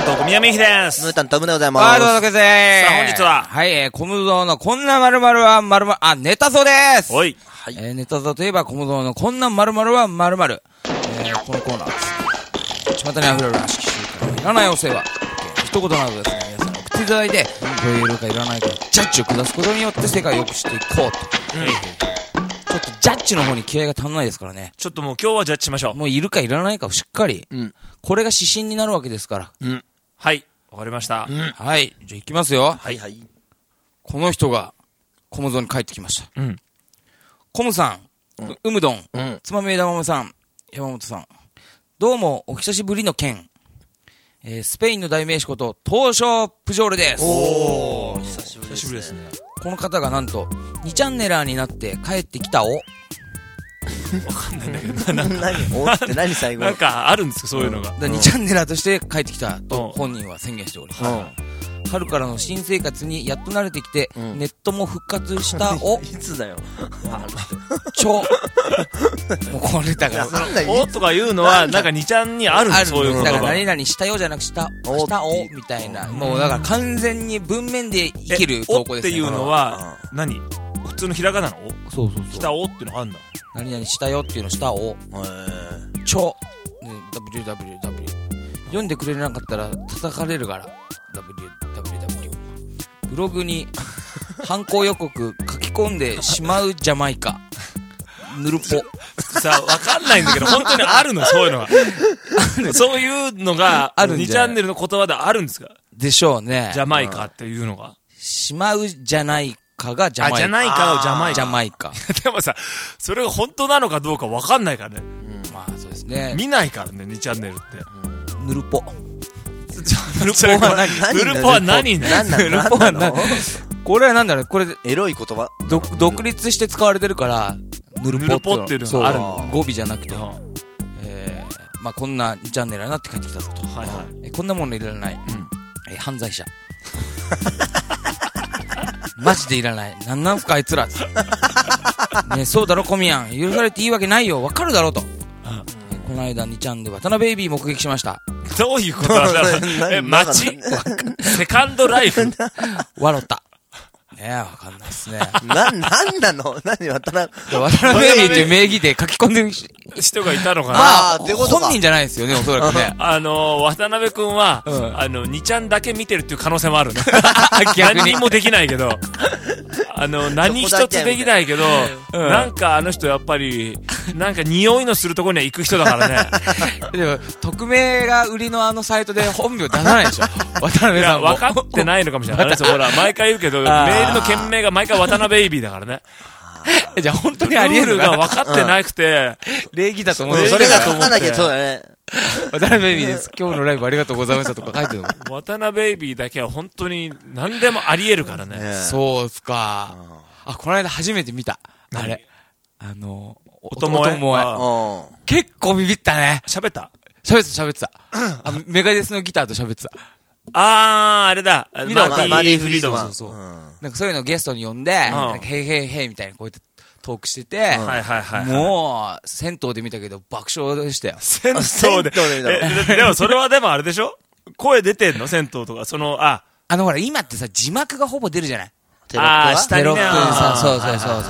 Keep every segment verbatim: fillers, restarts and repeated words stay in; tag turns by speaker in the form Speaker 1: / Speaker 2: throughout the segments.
Speaker 1: 担当小宮美です。
Speaker 2: ムータントムでございます。
Speaker 3: はい、どうぞです。
Speaker 1: さあ本日は
Speaker 3: はい、えー、コムゾーのこんな〇〇は〇〇、あ、ネタゾです。
Speaker 1: おい。
Speaker 3: はい。えー、ネタゾといえばコムゾーのこんな〇〇は〇〇。えー、このコーナーです。巷に溢れるらしき習慣のいらないお世話。一言などですね、皆さん送っていただいて、これいるかいらないかジャッジを下すことによって世界を良くしていこうと。うん。ちょっとジャッジの方に気合が足んないですからね。
Speaker 1: ちょっともう今日はジャッジしましょう。
Speaker 3: もういるかいらないかをしっかり。
Speaker 2: うん。
Speaker 3: これが指針になるわけですから。
Speaker 1: うん。はい。わかりました。
Speaker 3: うん。はい。じゃあ行きますよ。
Speaker 2: はいはい。
Speaker 3: この人が、コムゾーに帰ってきました。
Speaker 1: うん。
Speaker 3: コムさん、うん、うむどん、
Speaker 2: うん、
Speaker 3: つまみ枝豆さん、山本さん。どうも、お久しぶりの件。えー、スペインの代名詞こと、東証プジョールです。
Speaker 2: おー、久しぶりですね。
Speaker 1: ですね。
Speaker 3: この方がなんと、にチャンネラーになって帰ってきたお。
Speaker 1: わかんないんだけど、なんか。
Speaker 2: 何おって何最後
Speaker 1: なんかあるんですか、そういうのが。
Speaker 3: だにチャンネラーとして帰ってきたと本人は宣言しております。
Speaker 2: うん、
Speaker 3: 春からの新生活にやっと慣れてきて、
Speaker 2: うん、
Speaker 3: ネットも復活したお。
Speaker 2: いつだよ。
Speaker 3: ちょ。もうこれだから。
Speaker 1: おとかいうのは、なんかにちゃんにあるんです、そういうことが。
Speaker 3: だから何々したよじゃなくした、したおみたいな。もうだから完全に文面で生きる投稿ですね。
Speaker 1: おっていうのは、何普通のひらがなのお？
Speaker 3: そうそうそう。
Speaker 1: したおっていうのがあるんだ。
Speaker 3: 何々したよっていうのしたお。ちょ。ダブリューダブリューダブリュー。読んでくれなかったら叩かれるから。ダブリューダブリューダブリュー。ブログに犯行予告書き込んでしまうジャマイカ。ぬるぽ。
Speaker 1: さあ、わかんないんだけど、本当にあるの、そういうのが。そういうのが、あるにチャンネルの言葉であるんですか？
Speaker 3: でしょうね。
Speaker 1: ジャマイカっていうのが。
Speaker 3: しまうじゃないかがジャマイカ。
Speaker 1: あ、じゃないかをジャマイカ。
Speaker 3: ジャマイカ。
Speaker 1: でもさ、それが本当なのかどうかわかんないからね。
Speaker 3: うん、まあそうですね。
Speaker 1: 見ないからね、にチャンネルって。
Speaker 3: ぬるぽ。
Speaker 1: ぬるぽは何？ぬるぽは何ね？
Speaker 2: ぬるぽは何？
Speaker 3: これはなんだろう、これ、
Speaker 2: エロい言葉
Speaker 3: 独立して使われてるから、ぬるぽ
Speaker 1: っていうのがある
Speaker 3: の。語尾じゃなくて。えー、まあこんなにチャンネルになって帰ってきたぞと。
Speaker 1: はいはい。
Speaker 3: こんなものいらない。え、犯罪者。マジでいらない。なんなんすかあいつら。ね、そうだろ小宮ん。許されていいわけないよ。わかるだろと。この間にちゃんで渡辺ベイビー目撃しました。
Speaker 1: どういうことなんだろう。え、街セカンドライフ
Speaker 3: 笑った。ねえ、わかんないっすね。
Speaker 2: な、なんなの何渡辺。
Speaker 3: 渡辺ベイビーっていう名義で書き込んでる
Speaker 1: 人がいたのかな。
Speaker 3: ああ、本人じゃないですよね、おそらくね。
Speaker 1: あの、渡辺くんは、あの、にちゃんだけ見てるっていう可能性もあるね。
Speaker 3: 逆に
Speaker 1: 何もできないけど。あの、何一つできないけど、なんかあの人やっぱり、なんか匂いのするところには行く人だからね。
Speaker 3: でも、匿名が売りのあのサイトで本名出さないでしょ。渡辺さんも。
Speaker 1: 分かってないのかもしれない。ほら、毎回言うけど、メールの件名が毎回渡辺ベイビーだからね。
Speaker 3: じゃあ本当にあり得る
Speaker 1: ルールが分かってなくて、
Speaker 3: 礼儀だと思う。
Speaker 2: それがと思って。そうだね。
Speaker 3: 渡辺ベイビーです。今日のライブありがとうございましたとか書いてるの。
Speaker 1: 渡辺ベイビーだけは本当に何でもあり得るからね。
Speaker 3: そうっすか。あ、この間初めて見た。あれ。あの、
Speaker 1: おともえ。
Speaker 3: 結構ビビったね。
Speaker 1: 喋った
Speaker 3: 喋ってた、喋ってた。あの、メガデスのギターと喋ってた。
Speaker 1: あー、あれだ。マ
Speaker 2: ディ・フリードマン。
Speaker 3: そうそう。なんかそういうのをゲストに呼んで、ヘイヘイヘイみたいなこうやってトークしてて、
Speaker 1: はいはいはい。
Speaker 3: もう、銭湯で見たけど爆笑でしたよ。
Speaker 1: 銭湯で。でもそれはでもあれでしょ声出てんの銭湯とか。その、あ。
Speaker 3: あのほら、今ってさ、字幕がほぼ出るじゃない。
Speaker 1: あー、下にね。
Speaker 3: テロップさ、そうそうそうそう。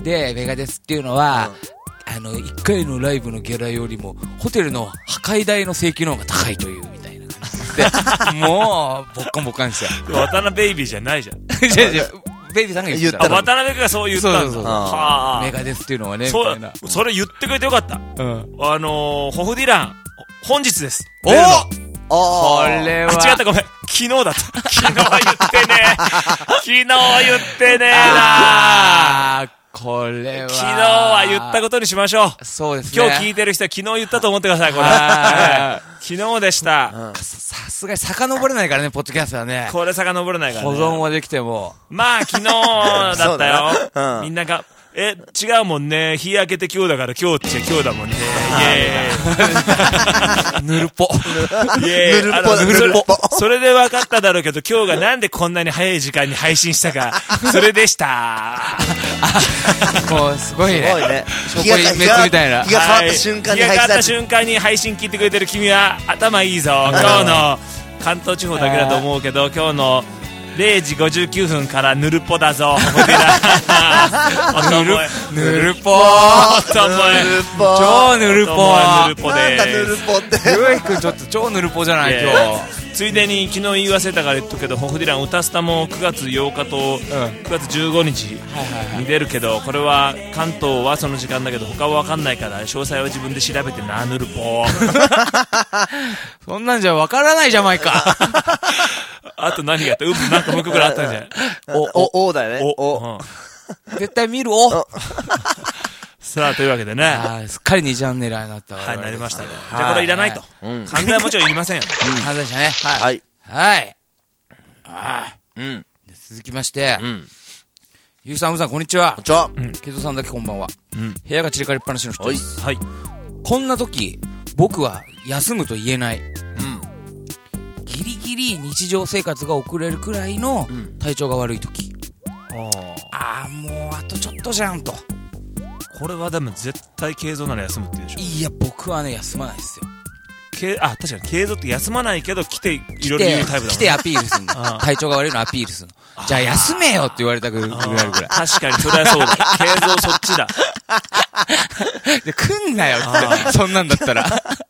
Speaker 3: で、メガデスっていうのは、あの、一回のライブのギャラよりも、ホテルの破壊代の請求の方が高いという、みたいな感じで。もう、ボッコンボッカンですよ。
Speaker 1: 渡辺ベイビーじゃないじゃん。
Speaker 3: いやいや、ベイビーさんが言った。
Speaker 1: 渡辺がそう言ったんだ。
Speaker 3: そうそうそう。はぁ。メガデスっていうのはね、みたいな。
Speaker 1: それ言ってくれてよかった。うん。あの、ホフディラン、本日です。
Speaker 3: おこれは。
Speaker 1: あ、違った、ごめん。昨日だった。昨日は言ってね。昨日は言ってねえな
Speaker 3: これは。
Speaker 1: 昨日は言ったことにしましょう。
Speaker 3: そうですね。
Speaker 1: 今日聞いてる人は昨日言ったと思ってください、これ。昨日でした。
Speaker 3: さすがに遡れないからね、ポッドキャストはね。
Speaker 1: これ遡れないからね。
Speaker 3: 保存はできても。
Speaker 1: まあ、昨日だったよ。みんなが、え、違うもんね。日焼けて今日だから今日っちゃ今日だもんね。イェーイ。
Speaker 3: ぬるぽ。
Speaker 1: イェーイ。ぬるぽ、ぬるぽ。それで分かっただろうけど、今日がなんでこんなに早い時間に配信したか、それでした。
Speaker 3: もうすごいね。
Speaker 2: すごいね。
Speaker 3: 証拠隠滅みたいな。
Speaker 2: 日が変わった瞬間に配信。
Speaker 1: 日が変わった瞬間に配信聞いてくれてる君は頭いいぞ。今日の関東地方だけだと思うけど、今日のれいじごじゅうきゅうふんからぬるっぽだぞ。
Speaker 3: ぬるぬるぽ
Speaker 1: おともえ
Speaker 2: ぬるぽ
Speaker 3: 超ぬるぽ
Speaker 1: ぬるぽ
Speaker 2: なんだぬる
Speaker 1: です。
Speaker 2: ぽって。
Speaker 3: ひろゆきくんちょっと超ぬるぽじゃない今日。
Speaker 1: ついでに昨日言い忘れたから言っとくけど、ホフディラン歌スタもくがつようかとくがつじゅうごにちに出るけど、これは関東はその時間だけど他は分かんないから詳細は自分で調べてな。ぬるぽ
Speaker 3: そんなんじゃわからないじゃないか。
Speaker 1: あと何があった？うん、なんかもう一個ぐらいあったんじゃない？
Speaker 2: お、お、おだよね。
Speaker 1: お、
Speaker 2: お。
Speaker 1: うん、
Speaker 3: 絶対見るお。
Speaker 1: さあというわけでね、
Speaker 3: あーすっかりにチャンネルになったわ。
Speaker 1: はい、なりましたね。
Speaker 3: はい
Speaker 1: じゃあこれいらないと。
Speaker 2: うん。
Speaker 1: 関税はもちろんいりませんよ。
Speaker 3: はずでしたね。はい。
Speaker 2: はい。
Speaker 3: はい。あ
Speaker 2: うん。
Speaker 3: ー続きまして
Speaker 2: う、ん。
Speaker 3: ゆうさん、うさん、こんにちは
Speaker 2: こん。にちは。
Speaker 3: ケイトさんだけこんばんは。
Speaker 1: うん。
Speaker 3: 部屋が散らかりっぱなしの人です。
Speaker 1: はい。
Speaker 3: こんな時、僕は休むと言えない。
Speaker 2: うん。
Speaker 3: ギリギリ日常生活が送れるくらいの
Speaker 2: うん
Speaker 3: 体調が悪い時。
Speaker 1: あ
Speaker 3: ああ、もうあとちょっとじゃんと。
Speaker 1: これはでも絶対慶三なら休むって言うでしょ。
Speaker 3: いや、僕はね、休まないですよ。
Speaker 1: けあ、確かに慶三って休まないけど来ていろいろ
Speaker 3: 来て
Speaker 1: 言うタイプだもんね。
Speaker 3: 来てアピールするの。
Speaker 1: ああ
Speaker 3: 体調が悪いのアピールするの。じゃあ休めよって言われたくらいぐらい。
Speaker 1: 確かにそれはそうだ。慶三そっちだ。
Speaker 3: で、来んなよっ
Speaker 1: あ
Speaker 3: て。そんなんだったら。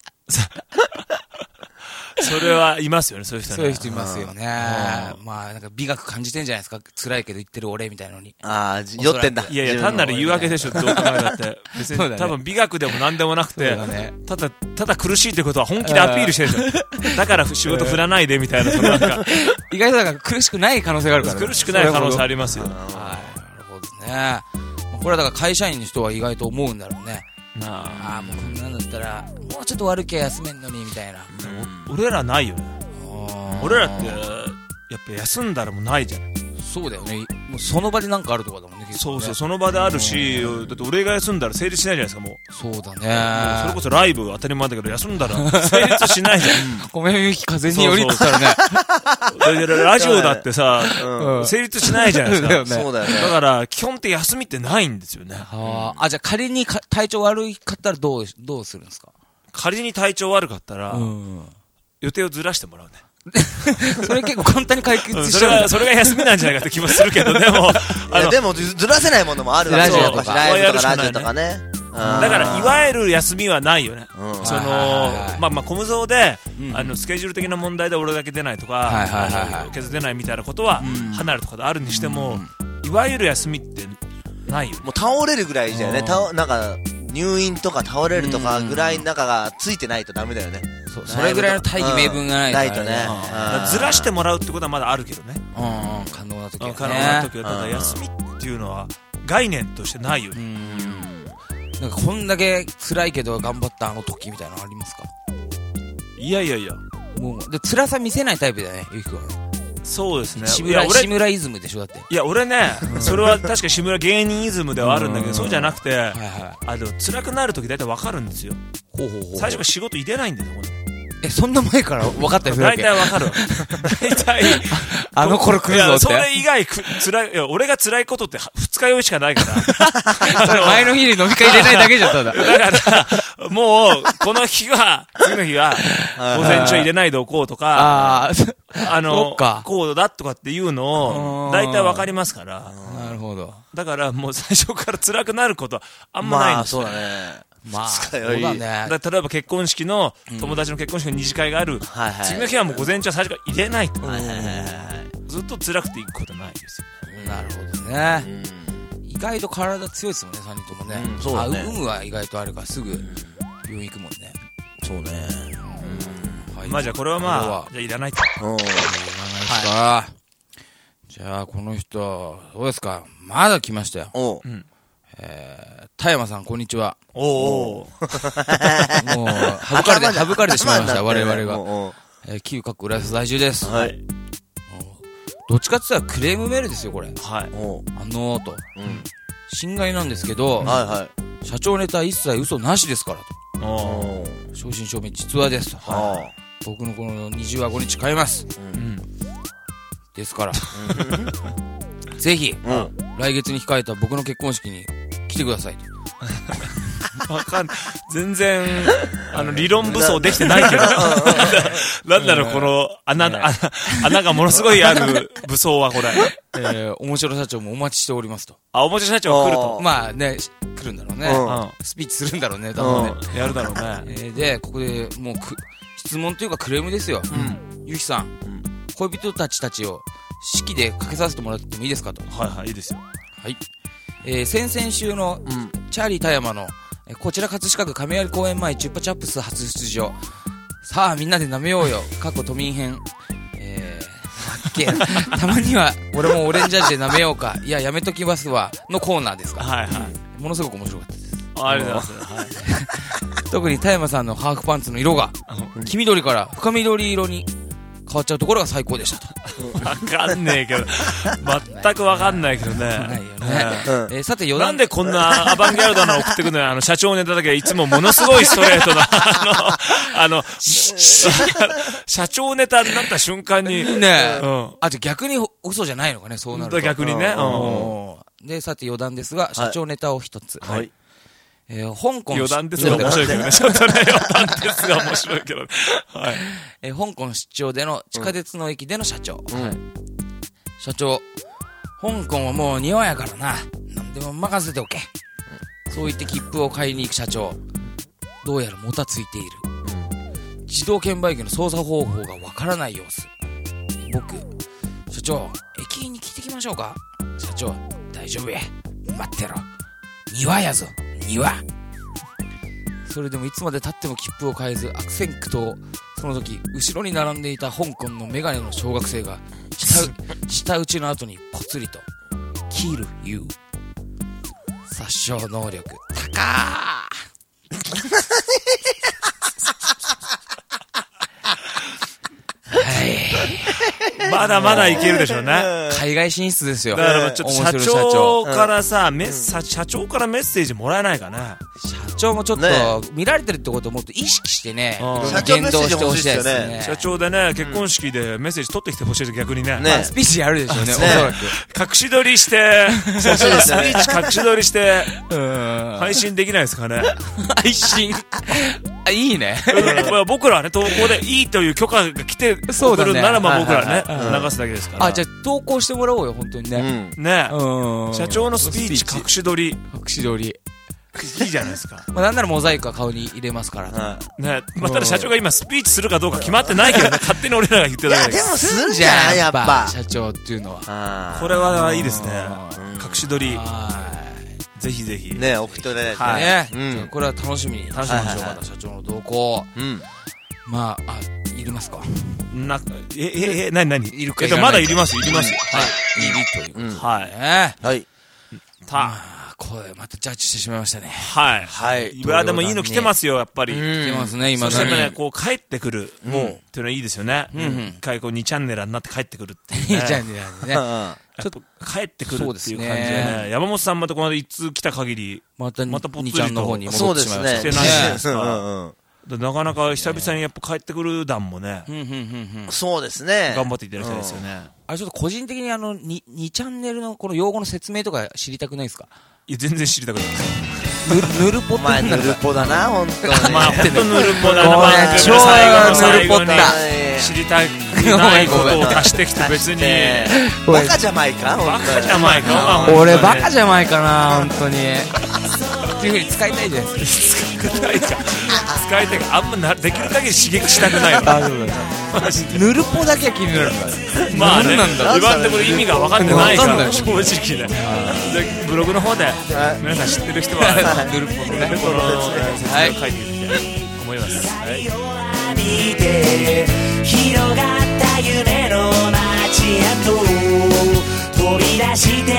Speaker 1: それはいますよね、そういう人ね。
Speaker 3: そういう人いますよね。
Speaker 1: うん
Speaker 3: まあ、なんか美学感じてんじゃないですか。辛いけど言ってる俺みたいなのに。
Speaker 2: ああ、じ酔ってんだ。
Speaker 1: いやいや、単なる言い訳でしょ、どう考えたって。別に、
Speaker 3: そうだね
Speaker 1: 多分美学でも何でもなくて、
Speaker 3: そうだね
Speaker 1: ただ、ただ苦しいってことは本気でアピールしてるでしょ。だから仕事振らないでみたいな、そのなんか、
Speaker 3: 意外となんか苦しくない可能性があるからね。
Speaker 1: 苦しくない可能性あ
Speaker 3: り
Speaker 1: りますよ。
Speaker 3: はい。なるほどね。これはだから会社員の人は意外と思うんだろうね。
Speaker 1: なあ。
Speaker 3: ああ、もうこんなんだったら、もうちょっと悪きゃ休めんのに、みたいな。
Speaker 1: 俺らないよね。俺らって、やっぱ休んだらもうないじゃん。
Speaker 3: そうだよね。もうその場でなんかあるとかだもんね。結構ね
Speaker 1: そうそう、その場であるし、だって俺が休んだら成立しないじゃないですか、もう。
Speaker 3: そうだ
Speaker 1: もう
Speaker 3: ね。
Speaker 1: それこそライブ当たり前だけど、休んだら成立しないじゃん。
Speaker 3: ごめん、ゆき風によりったらね。
Speaker 1: でラジオだってさ、
Speaker 3: うん
Speaker 1: 成立しないじゃないですか。
Speaker 3: だよね
Speaker 2: そうだよね。
Speaker 1: だから、基本って休みってないんですよね。
Speaker 3: あーあ、じゃあ仮にか体調悪かったらどう、どうするんですか？
Speaker 1: 仮に体調悪かったら、
Speaker 3: ん。
Speaker 1: 予定をずらしてもらうね。
Speaker 3: それ結構簡単に解決しちゃう。
Speaker 1: それが、それが休みなんじゃないかって気もするけど、でも、
Speaker 2: い
Speaker 1: あの、
Speaker 2: やでもずずらせないものもあるわけ
Speaker 3: ラジオとか
Speaker 2: そうライブとかラジオとかね。
Speaker 1: だから、いわゆる休みはないよね。
Speaker 2: うん
Speaker 1: その
Speaker 3: はいはいはいはい、
Speaker 1: まあまあ、コムゾーで
Speaker 3: う、ん
Speaker 1: あの、スケジュール的な問題で俺だけ出ないとか、
Speaker 3: はいはいはいはい
Speaker 1: あの削出ないみたいなことは
Speaker 3: うん、
Speaker 1: 離れたことあるにしても、いわゆる休みってないよね。
Speaker 2: もう倒れるぐらいだよね。
Speaker 3: うん
Speaker 2: たなんか、入院とか倒れるとかぐらいの中がついてないとダメだよね。
Speaker 3: そうそれぐらいの大義名分がないと
Speaker 2: ないとね。
Speaker 1: だからずらしてもらうってことはまだあるけどね。
Speaker 3: うんうん、可能な時はね。
Speaker 1: 可能な時は。ただ
Speaker 2: うん
Speaker 1: 休みっていうのは概念としてないよ
Speaker 3: う
Speaker 1: ね。
Speaker 3: ん。なんかこんだけ辛いけど頑張ったあの時みたいなのありますか？
Speaker 1: いやいやいや。
Speaker 3: もう、で、辛さ見せないタイプだよね、ゆきくんはね。
Speaker 1: そうですね。
Speaker 3: 志村、
Speaker 1: いや俺
Speaker 3: 志村イズムでしょ、だって。
Speaker 1: いや、俺ね、それは確か志村芸人イズムではあるんだけど、
Speaker 3: うん
Speaker 1: そうじゃなくて、
Speaker 3: はいは
Speaker 1: あの、辛くなるとき大体わかるんですよ。
Speaker 3: い。ほうほうほう。
Speaker 1: 最初から仕事入れないんだよ、ここに
Speaker 3: え、そんな前から分かったりするわ
Speaker 1: 大
Speaker 3: け？
Speaker 1: 体わかるわ。大体。
Speaker 3: あの頃来るぞって
Speaker 1: いや、それ以外く、辛い、いや、俺が辛いことっては二日酔いしかないから。
Speaker 3: それ前の日に飲み会入れないだけじゃったんだ。
Speaker 1: だから、もう、この日は、次の日は、午前中入れないでおこうとか、
Speaker 3: ああ、
Speaker 1: あ
Speaker 3: そ
Speaker 1: の
Speaker 3: っか、
Speaker 1: こうだとかっていうのを、
Speaker 3: うん
Speaker 1: 大体わかりますから。
Speaker 3: なるほど。
Speaker 1: だからもう最初から辛くなることはあんまないん
Speaker 2: まあ、
Speaker 1: ですよ。
Speaker 2: そうだね。
Speaker 3: まあ、そう
Speaker 2: 二日酔い
Speaker 3: だね。
Speaker 1: だから例えば結婚式の、友達の結婚式の二次会がある。
Speaker 2: はいはい。
Speaker 1: 次の日はもう午前中は最初から入れないと。
Speaker 2: はいはいはいはい。
Speaker 1: ずっと辛くていくことないですよ。
Speaker 3: なるほどね。
Speaker 2: うん
Speaker 3: 意外と体強いですもんね、さんにんともね。
Speaker 2: うんそうだね
Speaker 3: あ、有無は意外とあるからすぐ病院行くもんね。
Speaker 2: そうね。
Speaker 3: はい
Speaker 1: まあじゃあこれは
Speaker 3: これは
Speaker 1: まあ、じゃあいらないと。
Speaker 2: うん。
Speaker 3: いいじゃないですか。じゃあ、この人、どうですか？まだ来ましたよ。
Speaker 2: おう。
Speaker 3: えー、田山さん、こんにちは。
Speaker 1: おお。
Speaker 3: もう、省かれて、省かれてしまいました、我々が。
Speaker 2: が。
Speaker 3: えー、旧各浦安在住です。
Speaker 2: はい。
Speaker 3: どっちかって言ったらクレームメールですよ、これ。
Speaker 1: はい。
Speaker 2: おう。
Speaker 3: あのーと。
Speaker 2: うん。
Speaker 3: 侵害なんですけど、
Speaker 2: はいはい。
Speaker 3: 社長ネタ一切嘘なしですからと。
Speaker 1: お
Speaker 2: お
Speaker 1: ー
Speaker 2: う。
Speaker 3: 正真正銘実話ですと。
Speaker 2: あ
Speaker 3: 僕のこのにじゅうわごにち買います。
Speaker 1: うん。
Speaker 3: ですから。ぜひ、
Speaker 2: あ。うん。
Speaker 3: 来月に控えた僕の結婚式に来てくださいと。
Speaker 1: わかん全然あの理論武装できてないけどなんだろうこの穴、穴穴がものすごいある武装はこれ、
Speaker 3: えー、面白社長もお待ちしておりますと。
Speaker 1: あ、面白社長来ると、
Speaker 3: まあね来るんだろうね、うん、スピーチするんだろうね多分ね、
Speaker 1: うん、やるだろうね、
Speaker 3: えー、でここでもうく質問というかクレームですよ、うん、ゆきさん、うん、恋人たちたちを式でかけさせてもらってもいいですかと。
Speaker 1: はいはい、いいですよ。
Speaker 3: はい、えー、先々週の、うん、チャーリー田山のえこちら葛飾区亀有公園前チュッパチャップス初出場。さあみんなで舐めようよ過去都民編、えー、かっけたまには俺もオレンジ味で舐めようか、いややめときますわのコーナーですから、はいはい、ものすごく面白かったです。
Speaker 1: ありがとうございます、はい、
Speaker 3: 特に田山さんのハーフパンツの色が黄緑から深緑色に変わっちゃうところが最高でしたと。
Speaker 1: わかんねえけど全くわかんないけどね。ないよね、
Speaker 3: うんえー、さて余談
Speaker 1: なんでこんなアバンギャルドなの送ってくるのよ。あの社長ネタだけはいつもものすごいストレートなあのあの社長ネタになった瞬間に
Speaker 3: ねえ、うん、あじゃ逆に嘘じゃないのかね、そうなると
Speaker 1: 逆にね、
Speaker 3: うん、でさて余談ですが社長ネタを一つ、はいはいえー、香港
Speaker 1: 余談ですが面白いけどね。ちょっとね、余談ですが面白いけどね。はい。
Speaker 3: えー、香港出張での地下鉄の駅での社長。うん、はい。社長、香港はもう庭やからな。何でも任せておけ。うん、そう言って切符を買いに行く社長。どうやらもたついている。うん、自動券売機の操作方法がわからない様子。僕、社長、駅員に聞いてきましょうか。社長、大丈夫や。待ってろ。庭やぞ。庭。それでもいつまで経っても切符を買えず悪戦苦闘。その時後ろに並んでいた香港のメガネの小学生が舌, 舌打ちの後にポツリとキルユー殺傷能力高はい
Speaker 1: まだまだいけるでしょうね。
Speaker 3: 海外進出ですよ。
Speaker 1: だからちょっと社長からさ、メッサ社長からメッセージもらえないかな。
Speaker 3: 社長もちょっと見られてるってことをもっと意識してね、
Speaker 2: 社長
Speaker 3: 言動してほしいです
Speaker 2: ね。
Speaker 1: 社長でね、結婚式でメッセージ取ってきてほしいです。逆にね、
Speaker 3: ねスピーチやるでしょうね、おそら
Speaker 1: く隠し撮りしてスピーチ隠し撮りして配信できないですかね。
Speaker 3: 配信あいいね。
Speaker 1: 僕らはね投稿でいいという許可が来てくるならば僕らね流すだけですから。
Speaker 3: あじゃあ投稿してもらおうよ本当にね。
Speaker 1: ね社長のスピーチ隠し撮り
Speaker 3: 隠し撮り
Speaker 1: いいじゃないですか。
Speaker 3: まあなんならモザイクは顔に入れますから
Speaker 1: ね。まあただ社長が今スピーチするかどうか決まってないけどね。勝手に俺らが言ってるだけ
Speaker 2: で。いやでもするじゃんやっぱ
Speaker 3: 社長っていうのは。
Speaker 1: これはいいですね。隠し撮りぜひぜひ
Speaker 2: ね送っておいてね。
Speaker 3: はいね、うん、これは楽しみに楽しみましょう。また社長の動向、うん、まああいりますか。
Speaker 1: なえええ何何
Speaker 3: いるか
Speaker 1: えっとまだいりますいります
Speaker 3: はいいるという、
Speaker 1: うん、はい
Speaker 3: ね
Speaker 2: はい
Speaker 3: たこれまたジャッジしてしまいましたね。
Speaker 1: はいはいいやでもいいの来てますよやっぱり。
Speaker 3: 来てますね今
Speaker 1: だに。そしてねこう帰ってくるもうっていうのはいいですよね。一回こうにチャンネルになって帰ってくるっていうね。
Speaker 3: にチャンネルにね。
Speaker 1: ちょっと帰ってくるっていう感じでね。山本さんまたこの間いつ来た限り
Speaker 3: また
Speaker 1: またぽっつりと
Speaker 3: にちゃんの方に戻ってしまいました。
Speaker 1: してないじゃないですか。なかなか久々にやっぱ帰ってくる団もね。
Speaker 2: そうですね。
Speaker 1: 頑張っていただきたいですよね。
Speaker 3: あれちょっと個人的にあのにチャンネルのこの用語の説明とか知りたくないですか。
Speaker 1: いや全然知りたくない。
Speaker 3: ぬるぽって
Speaker 2: まあぬるぽだな本当に。
Speaker 1: まあ本当ぬるぽだな。
Speaker 3: 超ぬるぽだ。
Speaker 1: 知りたくないことを足してきて別に
Speaker 2: バカじゃないか。
Speaker 1: バカじゃないか。
Speaker 3: 俺バカじゃないかな本当に。っていう風に使いたいじゃないですか。
Speaker 1: 使いたいか使いたいかあんまなできる限り刺激したくないわ。
Speaker 3: ぬるぽだけは気になるから。
Speaker 1: まあね言わんでも意味が分かってないから正直ね。ブログの方で皆さん知ってる人はぬるぽのねこの説明を書いていきたいと思います。広がった夢の街へと飛び出して